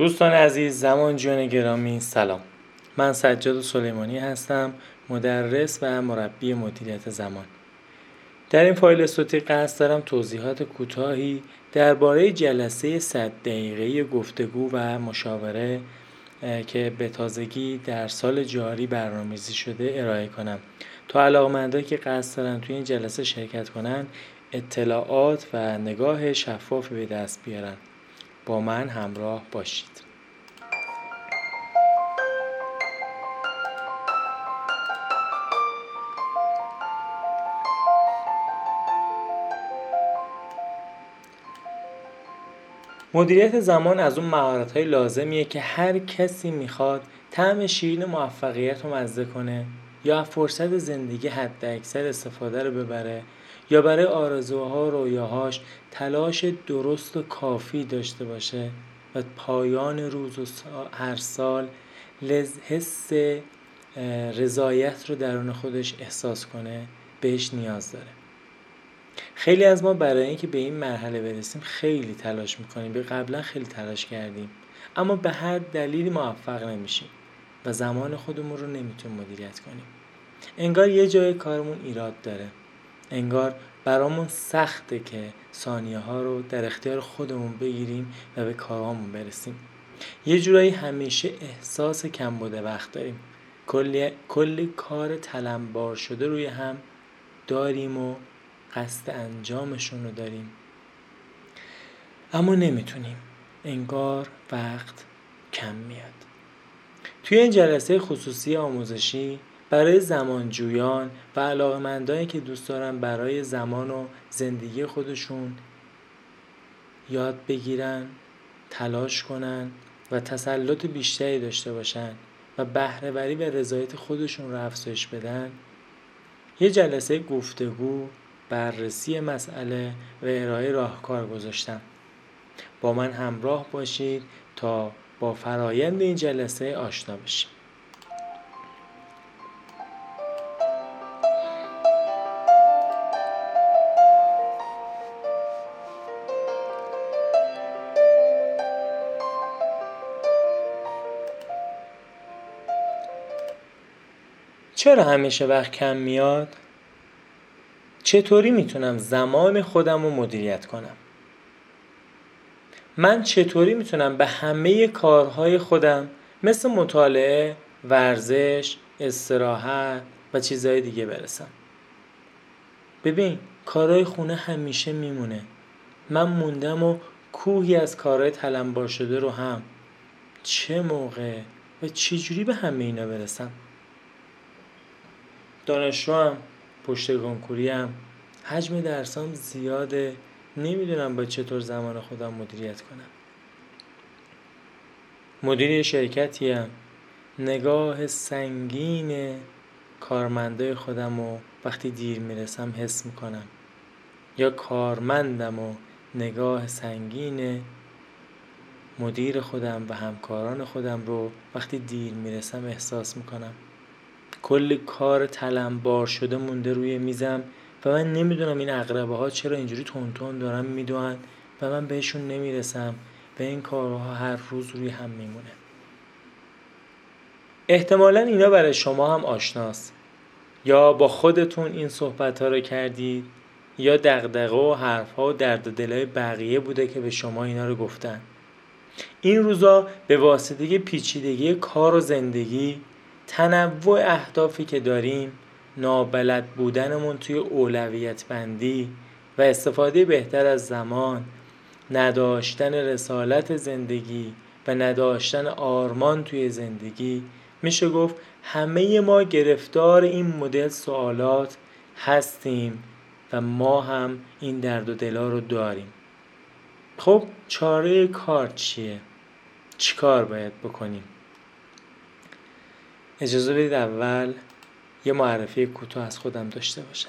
دوستان عزیز، زمانجویان گرامی، سلام. من سجاد سلیمانی هستم، مدرس و مربی مدیریت زمان. در این فایل صوتی قصد دارم توضیحات کوتاهی درباره جلسه 100 دقیقه‌ای گفتگو و مشاوره که به تازگی در سال جاری برنامه‌ریزی شده ارائه کنم تا علاقه‌مندانی که قصد دارن توی این جلسه شرکت کنن اطلاعات و نگاه شفافی به دست بیارن. با من همراه باشید. مدیریت زمان از اون مهارت‌های لازمیه که هر کسی میخواد طعم شیرین موفقیت رو مزه کنه یا فرصت زندگی حد اکثر استفاده رو ببره یا برای آرزوها و رویاهاش تلاش درست و کافی داشته باشه و پایان روز و هر سال حس رضایت رو درون خودش احساس کنه بهش نیاز داره. خیلی از ما برای اینکه به این مرحله برسیم خیلی تلاش میکنیم، به قبلا خیلی تلاش کردیم، اما به هر دلیلی موفق نمیشیم و زمان خودمون رو نمیتونیم مدیریت کنیم. انگار یه جای کارمون ایراد داره، انگار برامون سخته که ثانیه ها رو در اختیار خودمون بگیریم و به کارامون برسیم. یه جورایی همیشه احساس کمبود وقت داریم، کلی کار تلمبار شده روی هم داریم و قصد انجامشون رو داریم، اما نمیتونیم، انگار وقت کم میاد. توی این جلسه خصوصی آموزشی برای زمانجویان و علاقه‌مندانی که دوست دارن برای زمان و زندگی خودشون یاد بگیرن، تلاش کنن و تسلط بیشتری داشته باشن و بهره‌وری و رضایت خودشون رو افزایش بدن، یه جلسه گفتگو، بررسی مسئله و ارائه راهکار گذاشتم. با من همراه باشید تا با فرایند این جلسه آشنا بشیم. چرا همیشه وقت کم میاد؟ چطوری میتونم زمان خودم رو مدیریت کنم؟ من چطوری میتونم به همه کارهای خودم مثل مطالعه، ورزش، استراحت و چیزهای دیگه برسم؟ ببین، کارهای خونه همیشه میمونه. من موندم و کوهی از کارهای تلمبار شده رو هم. چه موقع و چجوری به همه اینا برسم؟ دانشجوام، پشت کنکوریم، حجم درسام زیاده، نمیدونم با چطور زمان خودم مدیریت کنم. مدیر شرکتیم، نگاه سنگین کارمندای خودم و وقتی دیر میرسم حس میکنم، یا کارمندم و نگاه سنگین مدیر خودم و همکاران خودم رو وقتی دیر میرسم احساس میکنم. کلی کار تلمبار شده مونده روی میزم و من نمیدونم این عقربه ها چرا اینجوری تون دارن میدوئن و من بهشون نمیرسم و این کارها هر روز روی هم میمونه. احتمالاً اینا برای شما هم آشناست، یا با خودتون این صحبت ها رو کردید یا دغدغه و حرف ها و درد و دلای بقیه بوده که به شما اینا رو گفتن. این روزا به واسطه پیچیدگی کار و زندگی، تنوع اهدافی که داریم، نابلد بودنمون توی اولویت بندی و استفاده بهتر از زمان، نداشتن رسالت زندگی و نداشتن آرمان توی زندگی، میشه گفت همه ما گرفتار این مدل سوالات هستیم و ما هم این درد و دلا رو داریم. خب چاره کار چیه؟ چی کار باید بکنیم؟ اجازه بدید اول یه معرفی کوتاه از خودم داشته باشم.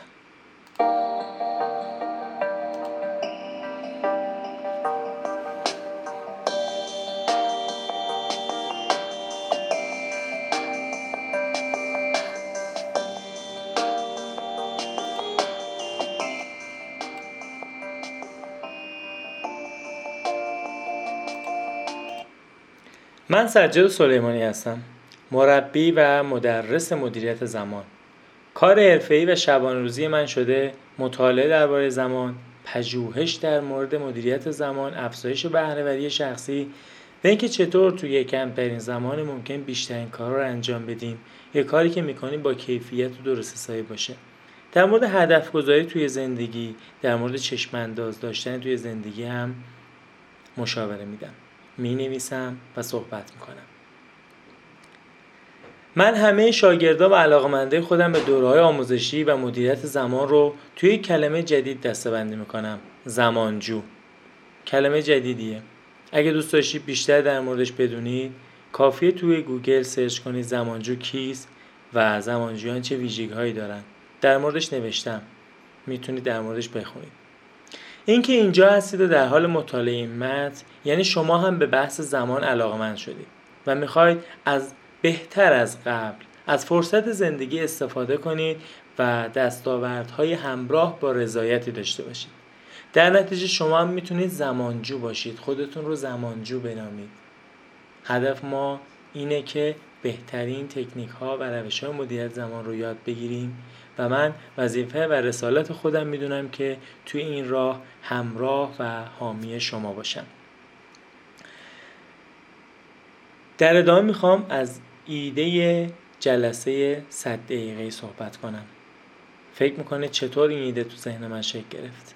من سجاد سلیمانی هستم، مربی و مدرس مدیریت زمان. کار حرفه‌ای و شبانه روزی من شده مطالعه درباره زمان، پژوهش در مورد مدیریت زمان، افزایش بهره‌وری شخصی و اینکه چطور توی کمترین زمان ممکن بیشترین کارا رو انجام بدیم، یه کاری که می‌کنیم با کیفیت و درست حسابی باشه. در مورد هدف گذاری توی زندگی، در مورد چشم انداز داشتن توی زندگی هم مشاوره میدم، مینویسم و صحبت میکنم. من همه شاگردان و علاقه‌مندای خودم به دوره‌های آموزشی و مدیریت زمان رو توی کلمه جدید دسته‌بندی میکنم: زمانجو. کلمه جدیدیه. اگه دوست داشتی بیشتر در موردش بدونید، کافیه توی گوگل سرچ کنید زمانجو کیست و زمانجویان چه ویژگی‌هایی دارن. در موردش نوشتم، میتونید در موردش بخونید. اینکه اینجا هستید و در حال مطالعه این متن، یعنی شما هم به بحث زمان علاقه‌مند شدید و میخواید از بهتر از قبل از فرصت زندگی استفاده کنید و دستاوردهای همراه با رضایتی داشته باشید. در نتیجه شما هم میتونید زمانجو باشید، خودتون رو زمانجو بنامید. هدف ما اینه که بهترین تکنیک ها و روش های مدیریت زمان رو یاد بگیریم و من وظیفه و رسالت خودم میدونم که توی این راه همراه و حامی شما باشم. در ادامه میخوام از ایده جلسه 100 دقیقه‌ای صحبت کنم. فکر میکنه چطور این ایده تو ذهن من شکل گرفت؟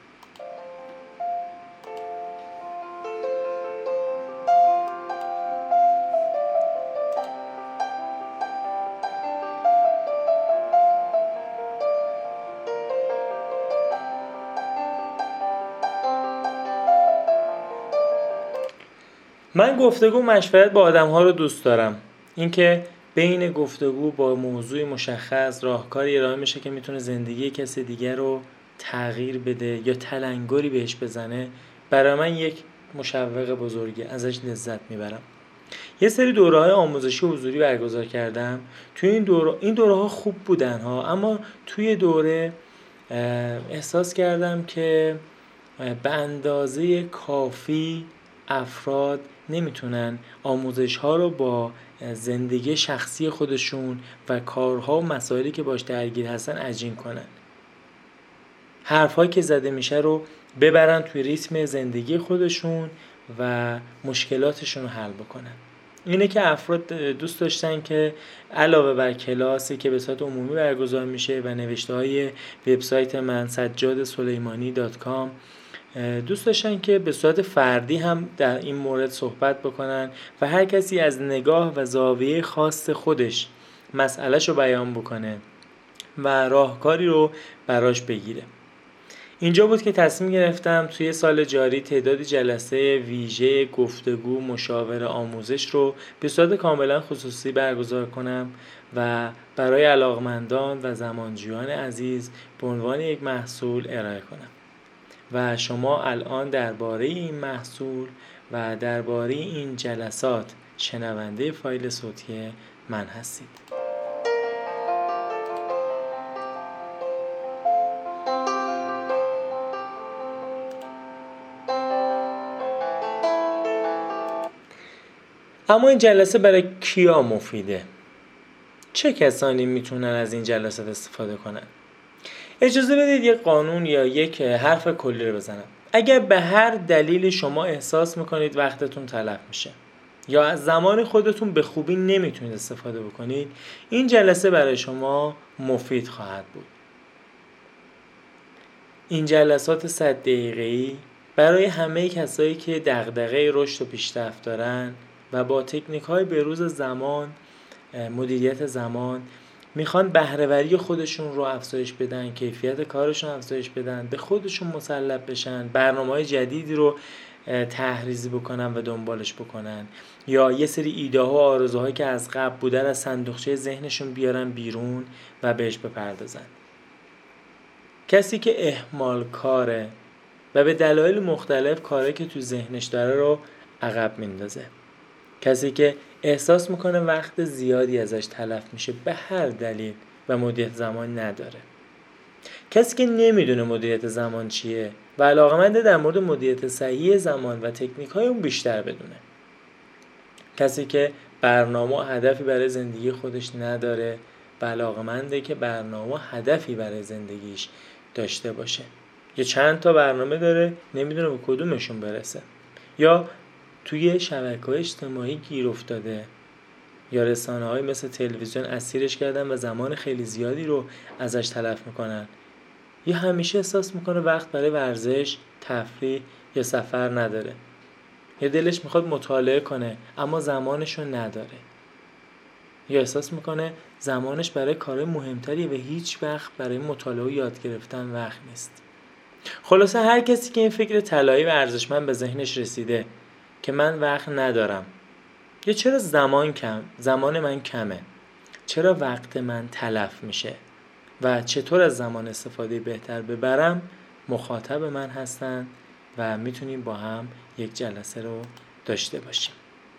من گفتگو مشورت با آدم‌ها رو دوست دارم. اینکه بین گفتگو با موضوع مشخص راهکاری ارائه میشه که میتونه زندگی کسی دیگر رو تغییر بده یا تلنگری بهش بزنه، برای من یک مشوق بزرگه، ازش لذت میبرم. یه سری دوره‌های آموزشی حضوری برگزار کردم. توی این دوره‌ها خوب بودن ها، اما توی دوره احساس کردم که به اندازه کافی افراد نمیتونن آموزش ها رو با زندگی شخصی خودشون و کارها و مسائلی که باش درگیر هستن عجین کنن. حرفایی که زده میشه رو ببرن توی ریتم زندگی خودشون و مشکلاتشون رو حل بکنن. اینه که افراد دوست داشتن که علاوه بر کلاسی که به صورت عمومی برگزار میشه و نوشته های وبسایت من sajjadsulaimani.com، دوست داشتن که به صورت فردی هم در این مورد صحبت بکنن و هر کسی از نگاه و زاویه خاص خودش مسئله‌شو بیان بکنه و راهکاری رو براش بگیره. اینجا بود که تصمیم گرفتم توی سال جاری تعدادی جلسه ویژه گفتگو، مشاوره، آموزش رو به صورت کاملا خصوصی برگزار کنم و برای علاقمندان و زمانجویان عزیز به عنوان یک محصول ارائه کنم. و شما الان درباره این محصول و درباره این جلسات شنونده فایل صوتی من هستید. اما این جلسه برای کیا مفیده؟ چه کسانی میتونن از این جلسات استفاده کنن؟ اجازه بدید یک قانون یا یک حرف کلی رو بزنم. اگر به هر دلیلی شما احساس میکنید وقتتون تلف میشه یا از زمان خودتون به خوبی نمیتونید استفاده بکنید، این جلسه برای شما مفید خواهد بود. این جلسات 100 دقیقه‌ای برای همه کسایی که دغدغه رشد و پیشرفت دارن و با تکنیک‌های بروز زمان، مدیریت زمان میخوان بهره‌وری خودشون رو افزایش بدن، کیفیت کارشون افزایش بدن، به خودشون مسلط بشن، برنامه‌های جدیدی رو تحریزی بکنن و دنبالش بکنن، یا یه سری ایده ها و آرزوهایی که از قبل بودن از صندوقچه ذهنشون بیارن بیرون و بهش بپردازن. کسی که اهمال کاره و به دلایل مختلف کاری که تو ذهنش داره رو عقب میندازه. کسی که احساس میکنه وقت زیادی ازش تلف میشه به هر دلیل و مدیریت زمان نداره. کسی که نمیدونه مدیریت زمان چیه و علاقه‌منده در مورد مدیریت صحیح زمان و تکنیک‌های اون بیشتر بدونه. کسی که برنامه و هدفی برای زندگی خودش نداره و علاقه‌منده که برنامه و هدفی برای زندگیش داشته باشه. یا چند تا برنامه داره نمیدونه به کدومشون برسه، یا توی شبکه‌های اجتماعی گیر افتاده، یا رسانه‌های مثل تلویزیون اسیرش کردن و زمان خیلی زیادی رو ازش تلف میکنن، یا همیشه احساس میکنه وقت برای ورزش، تفریح یا سفر نداره، یا دلش میخواد مطالعه کنه اما زمانشو نداره، یا احساس میکنه زمانش برای کارهای مهمتری و هیچ وقت برای مطالعه و یاد گرفتن وقت نیست. خلاصه هر کسی که این فکر طلایی و ارزشمند به ذهنش رسیده که من وقت ندارم، یا چرا زمان من کمه، چرا وقت من تلف میشه و چطور از زمان استفاده بهتر ببرم، مخاطب من هستن و میتونیم با هم یک جلسه رو داشته باشیم.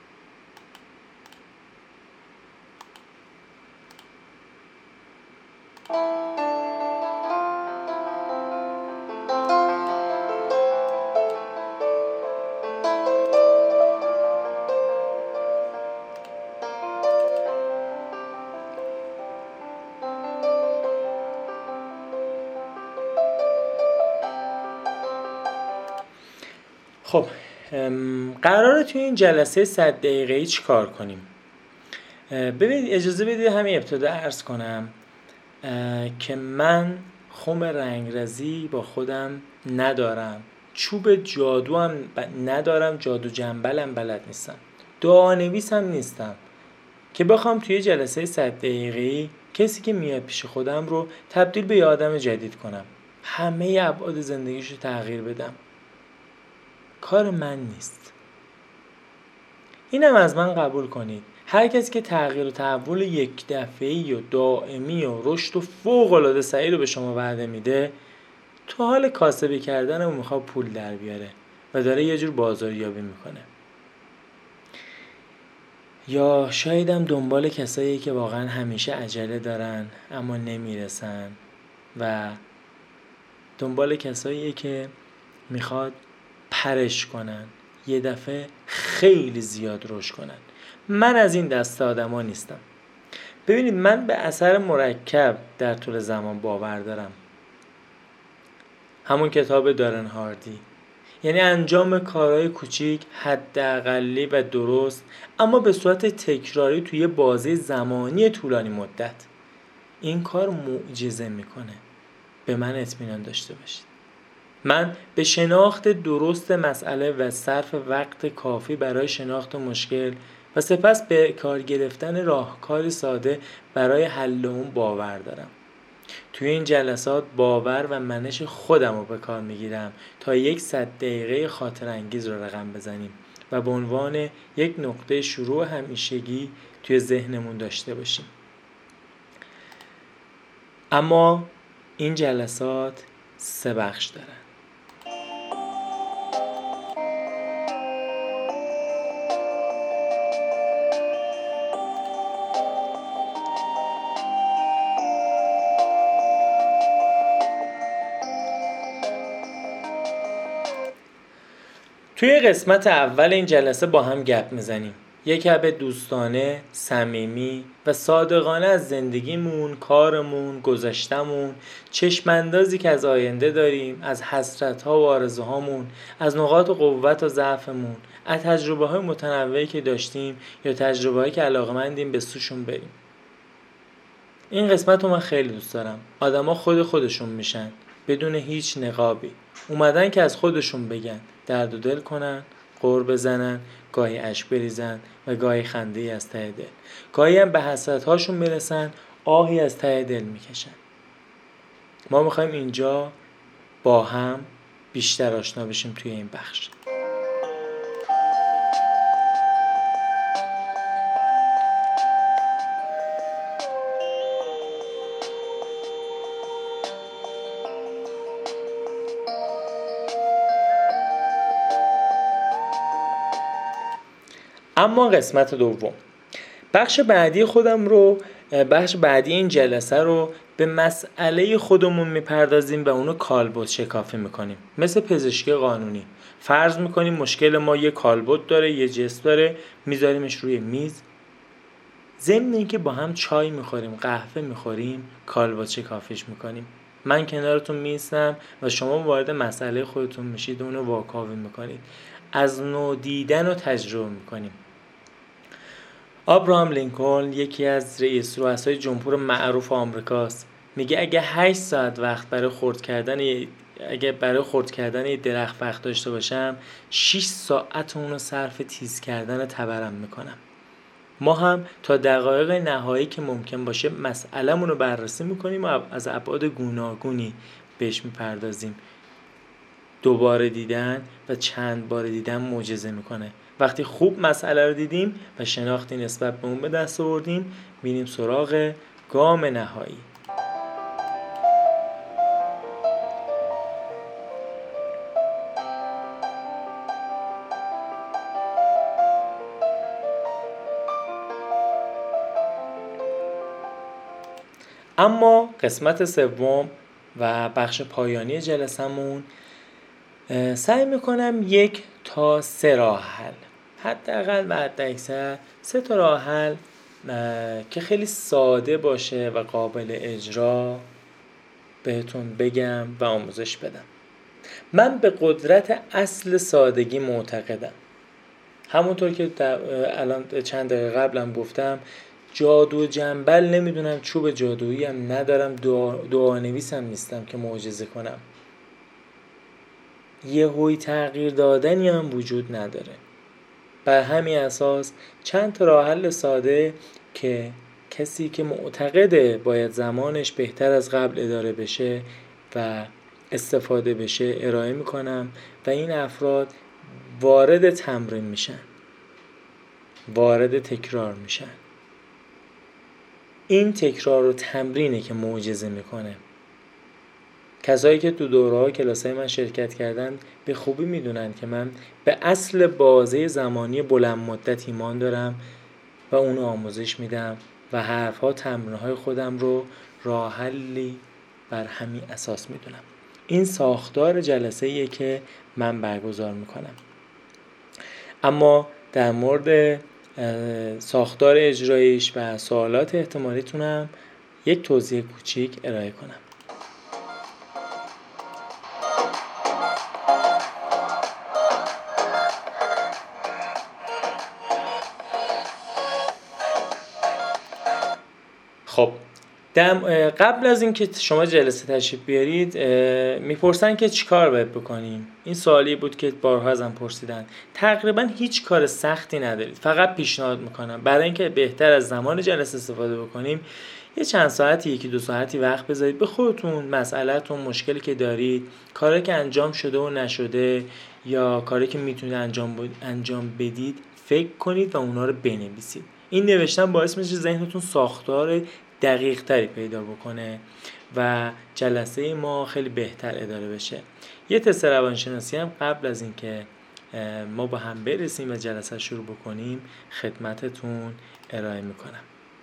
خب قراره توی این جلسه 100 دقیقه‌ای چی کار کنیم؟ ببینید، اجازه بدید همین ابتدا عرض کنم که من خم رنگرزی با خودم ندارم، چوب جادو هم ندارم، جادو جنبلم بلد نیستم، دعانویس هم نیستم که بخوام توی جلسه 100 دقیقه‌ای کسی که میاد پیش خودم رو تبدیل به یه آدم جدید کنم، همه ابعاد زندگیشو تغییر بدم. کار من نیست. اینم از من قبول کنید، هر کسی که تغییر و تحول یک دفعه‌ای و دائمی و رشد و فوق‌العاده سعی رو به شما وعده میده، تو حال کاسبی کردن و میخواد پول در بیاره و داره یه جور بازاریابی میکنه، یا شاید هم دنبال کسایی که واقعا همیشه عجله دارن اما نمیرسن، و دنبال کسایی که میخواد پرش کنن، یه دفعه خیلی زیاد رشد کنن. من از این دسته آدما نیستم. ببینید، من به اثر مرکب در طول زمان باور دارم، همون کتاب دارن هاردی، یعنی انجام کارهای کوچیک، حداقلی و درست، اما به صورت تکراری توی بازه زمانی طولانی مدت. این کار معجزه میکنه. به من اطمینان داشته باشید. من به شناخت درست مسئله و صرف وقت کافی برای شناخت مشکل و سپس به کار گرفتن راهکار ساده برای حل اون باور دارم. توی این جلسات باور و منش خودم رو به کار میگیرم تا یک 100 دقیقه خاطر انگیز رو رقم بزنیم و به عنوان یک نقطه شروع همیشگی توی ذهنمون داشته باشیم. اما این جلسات 3 بخش دارن. توی قسمت اول این جلسه با هم گپ میزنیم. یک گپ دوستانه، صمیمی و صادقانه از زندگیمون، کارمون، گذشتمون، چشماندازی که از آینده داریم، از حسرت‌ها و آرزوهامون، از نقاط قوت و ضعفمون، از تجربه‌های متنوعی که داشتیم یا تجربه‌هایی که علاقه‌مندیم به سوشون بریم. این قسمت رو من خیلی دوست دارم. آدما خودشون میشن، بدون هیچ نقابی. اومدن که از خودشون بگن، درد و دل کنن، غر بزنن، گاهی اشک بریزن و گاهی خنده‌ای از ته دل. گاهی هم به حسرت‌هاشون میرسن، آهی از ته دل میکشن. ما میخوایم اینجا با هم بیشتر آشنا بشیم توی این بخش. اما قسمت دوم، بخش بعدی این جلسه رو به مسئله خودمون میپردازیم و اونو کالبد شکافی میکنیم. مثل پزشکی قانونی فرض میکنیم مشکل ما یه کالبد داره، یه جسم داره، میذاریمش روی میز، ضمن اینکه با هم چای میخوریم، قهوه میخوریم، کالبد شکافیش میکنیم. من کنارتون میستم و شما وارد مسئله خودتون میشید و اونو واکاوی میکنید. از نو دیدن و تجربه میکنیم. آبراهام لینکلن یکی از رؤسای جمهور معروف آمریکاست. میگه اگه 8 ساعت وقت برای خرد کردن یه درخت وقت داشته باشم، 6 ساعت اونو صرف تیز کردن تبرم میکنم. ما هم تا دقایق نهایی که ممکن باشه مسئله‌مون رو بررسی میکنیم و از ابعاد گوناگونی بهش میپردازیم. دوباره دیدن و چند بار دیدن معجزه میکنه. وقتی خوب مسئله رو دیدیم و شناختی نسبت به اون به دست آوردیم، میریم سراغ گام نهایی. اما قسمت سوم و بخش پایانی جلسمون سعی میکنم 1 تا 3 راه حل، حداقل و حداکثر 3 تا راه حل که خیلی ساده باشه و قابل اجرا بهتون بگم و آموزش بدم. من به قدرت اصل سادگی معتقدم. همونطور که الان چند دقیقه قبلم گفتم، جادو جنبل نمیدونم، چوب جادویی هم ندارم، دعانویسم نیستم که معجزه کنم. یهویی تغییر دادنی هم وجود نداره. بر همین اساس چند تا راه حل ساده که کسی که معتقده باید زمانش بهتر از قبل اداره بشه و استفاده بشه ارائه میکنم و این افراد وارد تمرین میشن، وارد تکرار میشن. این تکرار و تمرینه که معجزه میکنه. کسایی که تو دوره‌ها و کلاسای من شرکت کردن به خوبی میدونن که من به اصل بازه زمانی بلند مدت ایمان دارم و اونو آموزش میدم و حرفها تمرین‌های خودم رو راه حلی بر همین اساس میدونم. این ساختار جلسه‌ایه که من برگزار میکنم. اما در مورد ساختار اجراییش و سوالات احتمالیتونم یک توضیح کوچیک ارائه کنم. خب قبل از اینکه شما جلسه تشریف بیارید میپرسن که چی کار باید بکنیم. این سوالی بود که بارها ازم پرسیدن. تقریبا هیچ کار سختی ندارید. فقط پیشنهاد میکنم برای اینکه بهتر از زمان جلسه استفاده بکنیم یه چند ساعتی، 1-2 ساعتی وقت بذارید به خودتون، مسئله‌تون، مشکلی که دارید، کاری که انجام شده و نشده یا کاری که میتونید انجام بدید فکر کنید و اونا رو بنویسید. این نوشتن باعث میشه ذهنتون ساختار دقیق تری پیدا بکنه و جلسه ما خیلی بهتر اداره بشه. یه تست روانشناسی هم قبل از اینکه ما با هم برسیم و جلسه شروع بکنیم خدمتتون ارائه میکنم.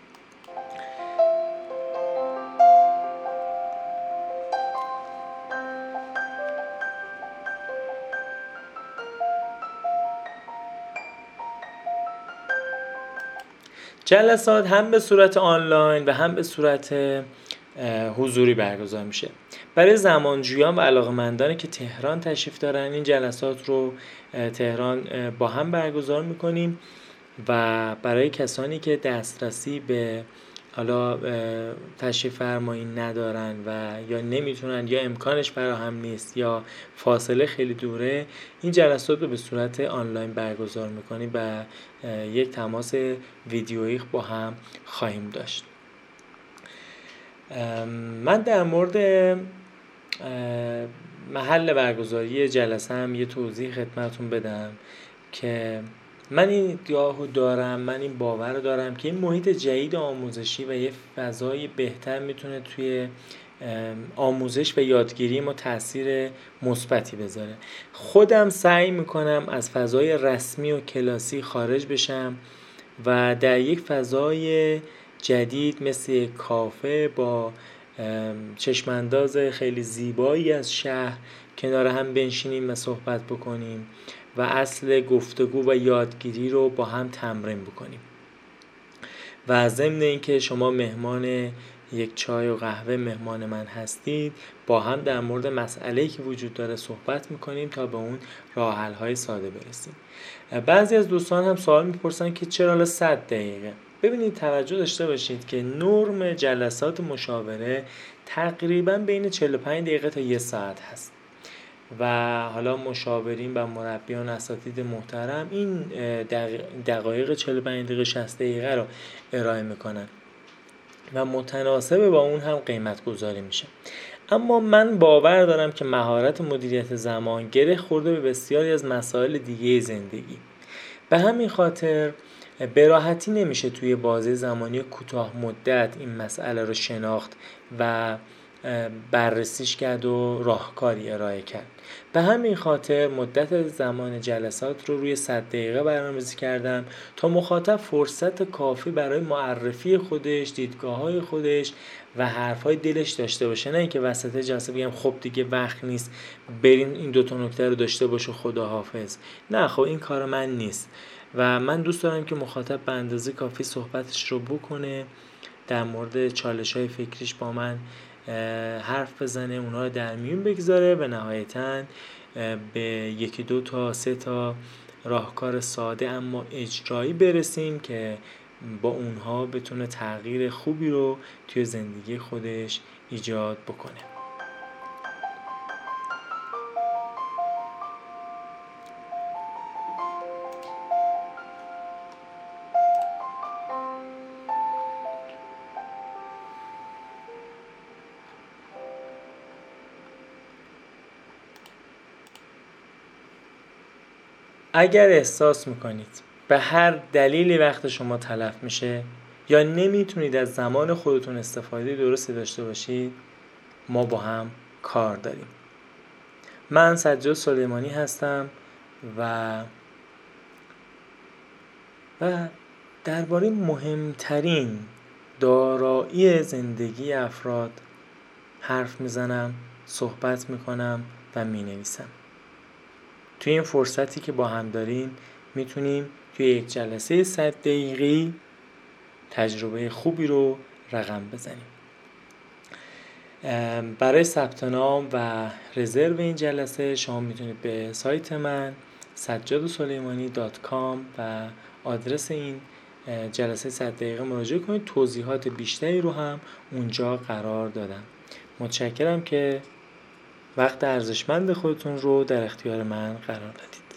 جلسات هم به صورت آنلاین و هم به صورت حضوری برگزار میشه. برای زمانجویان و علاقه‌مندانی که تهران تشریف دارن این جلسات رو تهران با هم برگزار میکنیم و برای کسانی که دسترسی به حالا تشریف فرمایی ندارن و یا نمیتونن یا امکانش فراهم نیست یا فاصله خیلی دوره، این جلسات رو به صورت آنلاین برگزار میکنیم و یک تماس ویدیویی با هم خواهیم داشت. من در مورد محل برگزاری جلسه هم یه توضیح خدمتون بدم که من این دیدگاهو دارم، من این باور دارم که این محیط جدید آموزشی و یه فضای بهتر میتونه توی آموزش و یادگیری ما تأثیر مثبتی بذاره. خودم سعی میکنم از فضای رسمی و کلاسی خارج بشم و در یک فضای جدید مثل کافه با چشمانداز خیلی زیبایی از شهر کنار هم بنشینیم و صحبت بکنیم و اصل گفتگو و یادگیری رو با هم تمرین بکنیم. و ضمن اینکه شما مهمان یک چای و قهوه مهمان من هستید، با هم در مورد مسئله‌ای که وجود داره صحبت میکنیم تا به اون راه حل‌های ساده برسیم. بعضی از دوستان هم سوال میپرسن که چرا 100 دقیقه؟ ببینید توجه داشته باشید که نرم جلسات مشاوره تقریبا بین 45 دقیقه تا 1 ساعت هست و حالا مشاورین و مربیان اساتید محترم این دقایق 45 دقیقه 60 دقیقه رو ارائه میکنن و متناسب با اون هم قیمت گذاری میشه. اما من باور دارم که مهارت مدیریت زمان گره خورده به بسیاری از مسائل دیگه زندگی. به همین خاطر به راحتی نمیشه توی بازه زمانی کوتاه مدت این مسئله رو شناخت و بررسیش کرد و راهکاری ارائه کرد. به همین خاطر مدت زمان جلسات رو روی 100 دقیقه برنامه‌ریزی کردم تا مخاطب فرصت کافی برای معرفی خودش، دیدگاه‌های خودش و حرف‌های دلش داشته باشه. نه اینکه وسط جلسه بگم خب دیگه وقت نیست، برین این 2 نکته رو داشته باشه خداحافظ. نه خب این کار من نیست و من دوست دارم که مخاطب به اندازه کافی صحبتش رو بکنه، در مورد چالش‌های فکریش با من حرف بزنه، اونها رو در میون بگذاره و نهایتاً به 1 2 تا 3 تا راهکار ساده اما اجرایی برسیم که با اونها بتونه تغییر خوبی رو توی زندگی خودش ایجاد بکنه. اگر احساس میکنید به هر دلیلی وقت شما تلف میشه یا نمیتونید از زمان خودتون استفاده درستی داشته باشید، ما با هم کار داریم. من سجاد سلیمانی هستم و درباره مهمترین دارایی زندگی افراد حرف میزنم، صحبت میکنم و مینویسم. توی این فرصتی که با هم داریم میتونیم توی یک جلسه 100 دقیقه‌ای تجربه خوبی رو رقم بزنیم. برای ثبت نام و رزرو این جلسه شما میتونید به سایت من sajjadsulaimani.com و آدرس این جلسه 100 دقیقه مراجعه کنید. توضیحات بیشتری رو هم اونجا قرار دادم. متشکرم که وقت ارزشمند خودتون رو در اختیار من قرار دادید.